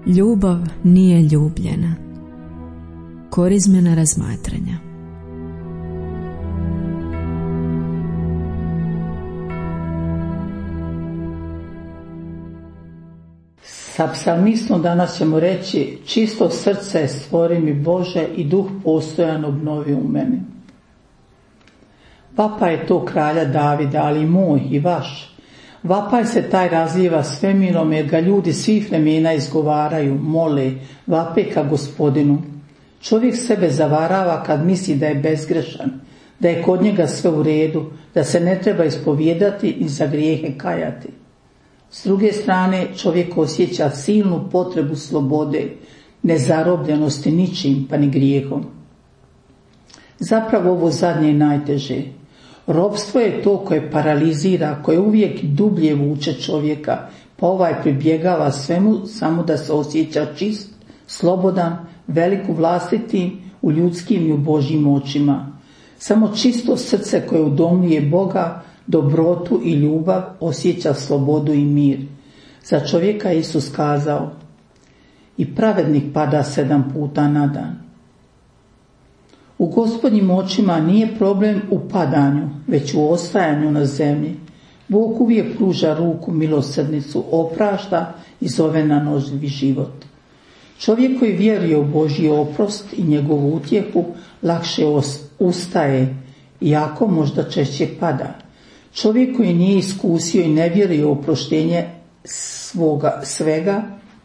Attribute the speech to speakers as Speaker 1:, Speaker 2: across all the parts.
Speaker 1: Ljubav nije ljubljena. Korizmena razmatranja.
Speaker 2: Sa psalmistom danas ćemo reći: čisto srce stvori mi Bože i duh postojan obnovi u meni. Vapaj je to kralja Davida, ali i moj i vaš. Vapaj se taj razlijeva svemirom, jer ga ljudi svih vremena izgovaraju, mole, vape ka Gospodinu. Čovjek sebe zavarava kad misli da je bezgrešan, da je kod njega sve u redu, da se ne treba ispovijedati i za grijehe kajati. S druge strane, čovjek osjeća silnu potrebu slobode, nezarobljenosti ničim, pa ni grijehom. Zapravo ovo zadnje je najteže. Ropstvo je to koje paralizira, koje uvijek dublje vuče čovjeka, pa ovaj pribjegava svemu samo da se osjeća čist, slobodan, velik u vlastitim, u ljudskim i u Božjim očima. Samo čisto srce koje udomljuje Boga, dobrotu i ljubav osjeća slobodu i mir. Za čovjeka je Isus kazao: i pravednik pada 7 puta na dan. U Gospodnjim očima nije problem u padanju, već u ostajanju na zemlji. Bog uvijek pruža ruku milosrdnicu, oprašta i zove na nožljivi život. Čovjek koji vjeruje u Božji oprost i njegovu utjehu lakše ustaje, iako možda češće pada. Čovjek koji nije iskusio i ne vjeruje u oproštenje svega,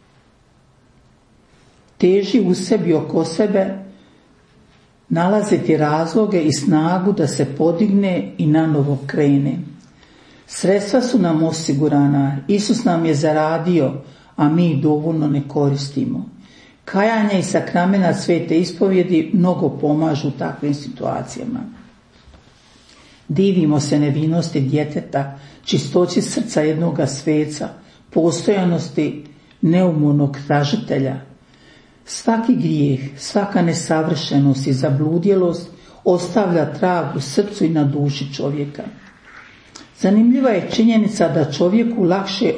Speaker 2: teži u sebi oko sebe nalaziti razloge i snagu da se podigne i nanovo krene. Sredstva su nam osigurana, Isus nam je zaradio, a mi ih dovoljno ne koristimo. Kajanje i sakramena svete ispovjedi mnogo pomažu u takvim situacijama. Divimo se nevinosti djeteta, čistoći srca jednoga sveca, postojanosti neumornog tražitelja. Svaki grijeh, svaka nesavršenost i zabludjelost ostavlja trag u srcu i na duši čovjeka. Zanimljiva je činjenica da čovjeku lakše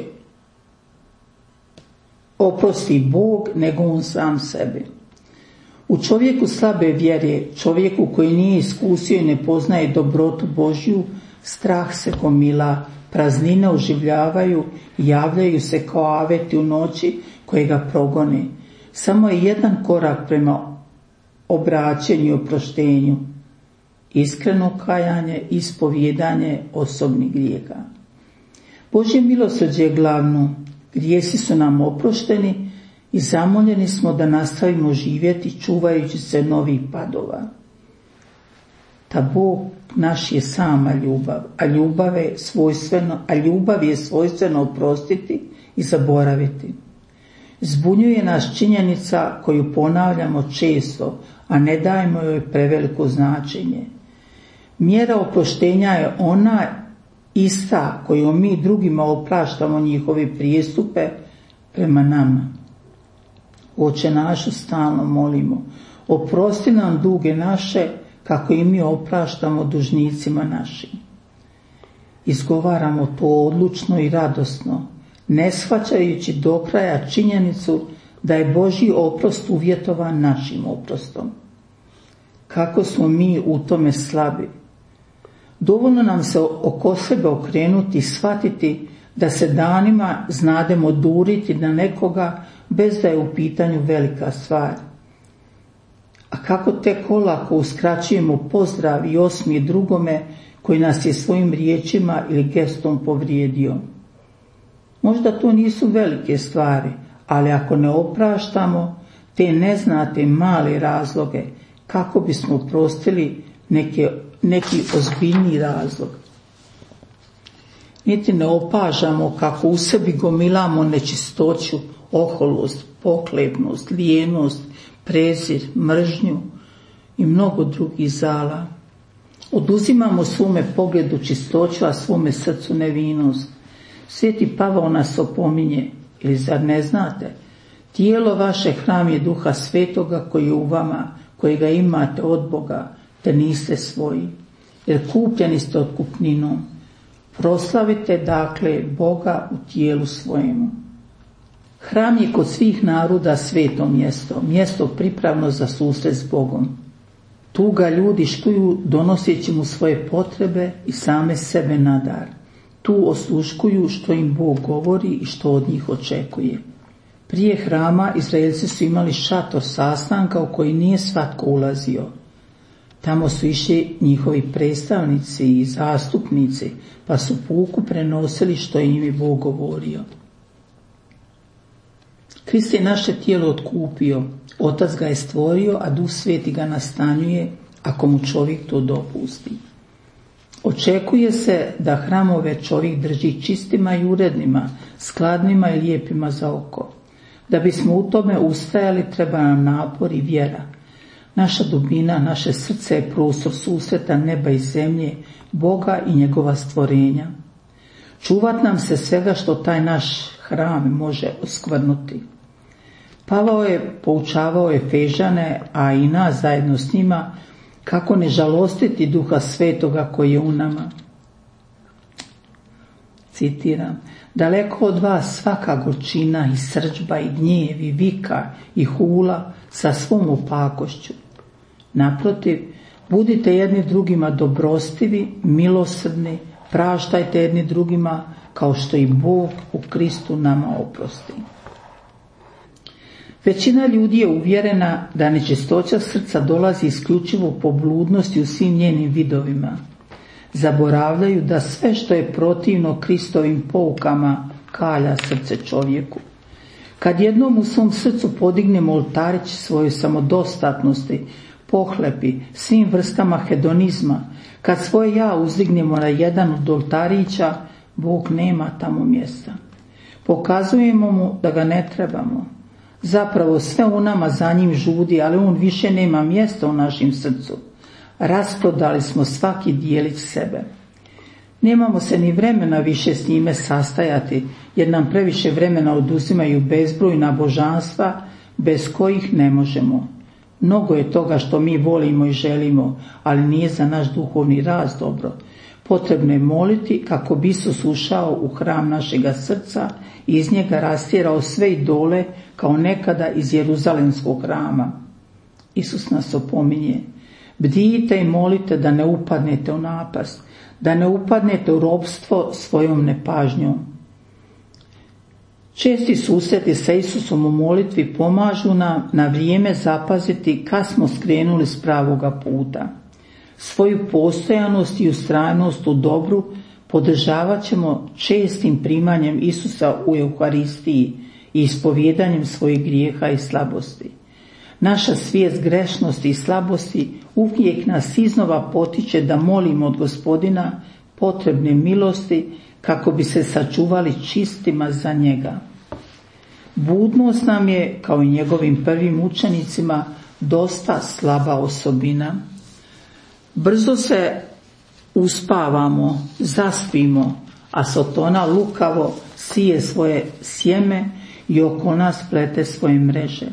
Speaker 2: oprosti Bog nego on sam sebi. U čovjeku slabe vjere, čovjeku koji nije iskusio i ne poznaje dobrotu Božju, strah se gomila, praznine oživljavaju i javljaju se kao aveti u noći koje ga progone. Samo je jedan korak prema obraćenju i oproštenju: iskreno kajanje, ispovjedanje osobnih grijeha. Božje milosrđe je glavno, grijesi su nam oprošteni i zamoljeni smo da nastavimo živjeti čuvajući se novih padova. Ta Bog naš je sama ljubav, a ljubav je svojstveno oprostiti i zaboraviti. Zbunjuje nas činjenica koju ponavljamo često, a ne dajemo joj preveliko značenje. Mjera oproštenja je ona ista koju mi drugima opraštamo njihove prijestupe prema nama. Oče našu stalno molimo: oprosti nam duge naše, kako i mi opraštamo dužnicima našim. Izgovaramo to odlučno i radosno, ne shvaćajući do kraja činjenicu da je Božji oprost uvjetovan našim oprostom. Kako smo mi u tome slabi. Dovoljno nam se oko sebe okrenuti i shvatiti da se danima znademo duriti na nekoga bez da je u pitanju velika stvar. A kako tek olako uskraćujemo pozdrav i osmijeh drugome koji nas je svojim riječima ili gestom povrijedio. Možda to nisu velike stvari, ali ako ne opraštamo te neznate male razloge, kako bismo oprostili neki ozbiljniji razlog? Niti ne opažamo kako u sebi gomilamo nečistoću, oholost, pohlepnost, lijenost, prezir, mržnju i mnogo drugih zala. Oduzimamo svome pogledu čistoću, a svome srcu nevinost. Sveti Pavao nas opominje: ili zar ne znate, tijelo vaše hram je Duha Svetoga koji je u vama, kojega imate od Boga, te niste svoji, jer kupljeni ste otkupninom. Proslavite dakle Boga u tijelu svojemu. Hram je kod svih naroda sveto mjesto, mjesto pripravno za susret s Bogom. Tu ga ljudi štuju donoseći mu svoje potrebe i same sebe na dar. Tu osluškuju što im Bog govori i što od njih očekuje. Prije hrama Izraelci su imali šator sastanka u koji nije svatko ulazio. Tamo su išli njihovi predstavnici i zastupnici, pa su puku prenosili što im je Bog govorio. Krist je naše tijelo otkupio, Otac ga je stvorio, a Duh Sveti ga nastanjuje ako mu čovjek to dopusti. Očekuje se da hramove čovjek drži čistima i urednima, skladnima i lijepima za oko. Da bismo u tome ustajali treba nam napor i vjera. Naša dubina, naše srce je prostor susreta neba i zemlje, Boga i njegova stvorenja. Čuvat nam se svega što taj naš hram može oskvrnuti. Pavao je poučavao Efežane, a i nas zajedno s njima, kako ne žalostiti Duha Svetoga koji je u nama. Citiram: daleko od vas svaka gorčina i srdžba i gnjev i vika i hula sa svom opakošću. Naprotiv, budite jedni drugima dobrostivi, milosrdni, praštajte jedni drugima kao što i Bog u Kristu nama oprosti. Većina ljudi je uvjerena da nečistoća srca dolazi isključivo po bludnosti u svim njenim vidovima. Zaboravljaju da sve što je protivno Kristovim poukama kalja srce čovjeku. Kad jednom u svom srcu podignemo oltarić svoje samodostatnosti, pohlepi, svim vrstama hedonizma, kad svoje ja uzdignemo na jedan od oltarića, Bog nema tamo mjesta. Pokazujemo mu da ga ne trebamo. Zapravo sve u nama za njim žudi, ali on više nema mjesta u našem srcu. Rasprodali smo svaki dijelić sebe. Nemamo se ni vremena više s njime sastajati, jer nam previše vremena oduzimaju bezbrojna božanstva bez kojih ne možemo. Mnogo je toga što mi volimo i želimo, ali nije za naš duhovni rast dobro. Potrebno je moliti kako bi Isus ušao u hram našega srca i iz njega rastjerao sve idole kao nekada iz Jeruzalemskog hrama. Isus nas opominje: bdijte i molite da ne upadnete u napast, da ne upadnete u ropstvo svojom nepažnjom. Česti susreti sa Isusom u molitvi pomažu nam na vrijeme zapaziti kad smo skrenuli s pravoga puta. Svoju postojanost i ustrajnost u dobru podržavat ćemo čestim primanjem Isusa u Euharistiji i ispovjedanjem svojih grijeha i slabosti. Naša svijest grešnosti i slabosti uvijek nas iznova potiče da molimo od Gospodina potrebne milosti kako bi se sačuvali čistima za njega. Budnost nam je, kao i njegovim prvim učenicima, dosta slaba osobina. Brzo se uspavamo, zaspimo, a Sotona lukavo sije svoje sjeme i oko nas plete svoje mreže.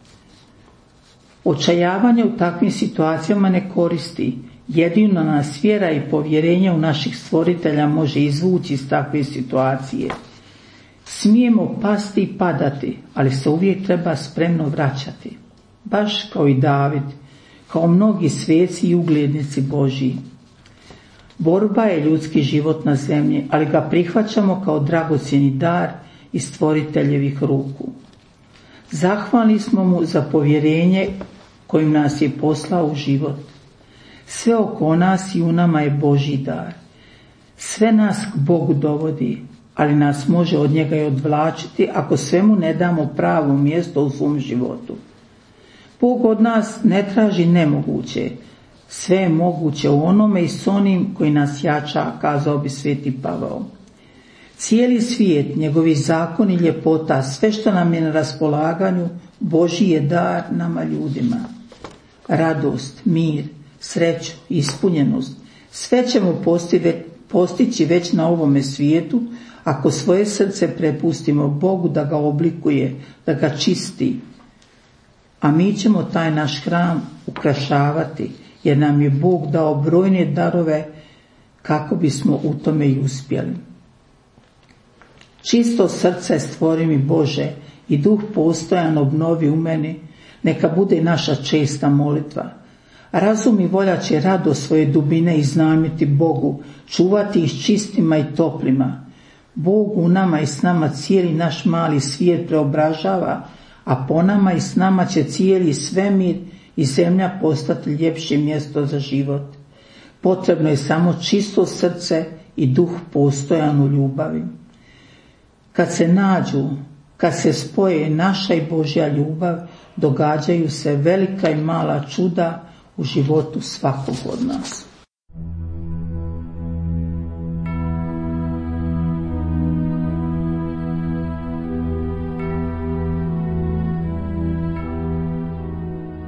Speaker 2: Očajavanje u takvim situacijama ne koristi. Jedino nas vjera i povjerenje u naših stvoritelja može izvući iz takve situacije. Smijemo pasti i padati, ali se uvijek treba spremno vraćati. Baš kao i David, kao mnogi sveci i uglednici Božji. Borba je ljudski život na zemlji, ali ga prihvaćamo kao dragocjeni dar iz stvoriteljevih ruku. Zahvalni smo mu za povjerenje kojim nas je poslao u život. Sve oko nas i u nama je Božji dar. Sve nas k Bogu dovodi, ali nas može od njega i odvlačiti ako svemu ne damo pravo mjesto u svom životu. Bog od nas ne traži nemoguće. Sve je moguće u onome i s onim koji nas jača, kazao bi sveti Pavao. Cijeli svijet, njegovi zakoni, ljepota, sve što nam je na raspolaganju, Božji je dar nama ljudima. Radost, mir, sreću, ispunjenost, sve ćemo postići već na ovome svijetu ako svoje srce prepustimo Bogu da ga oblikuje, da ga čisti. A mi ćemo taj naš hram ukrašavati, jer nam je Bog dao brojne darove kako bismo u tome i uspjeli. Čisto srce stvori mi Bože i duh postojan obnovi u meni, neka bude naša česta molitva. Razum i volja će rado svoje dubine iznajmiti Bogu, čuvati ih čistima i toplima. Bog u nama i s nama cijeli naš mali svijet preobražava, a po nama i s nama će cijeli svemir i zemlja postati ljepše mjesto za život. Potrebno je samo čisto srce i duh postojan u ljubavi. Kad se nađu, kad se spoje naša i Božja ljubav, događaju se velika i mala čuda u životu svakog od nas.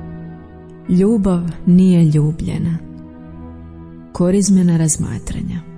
Speaker 1: Ljubav nije ljubljena. Korizmena razmatranja.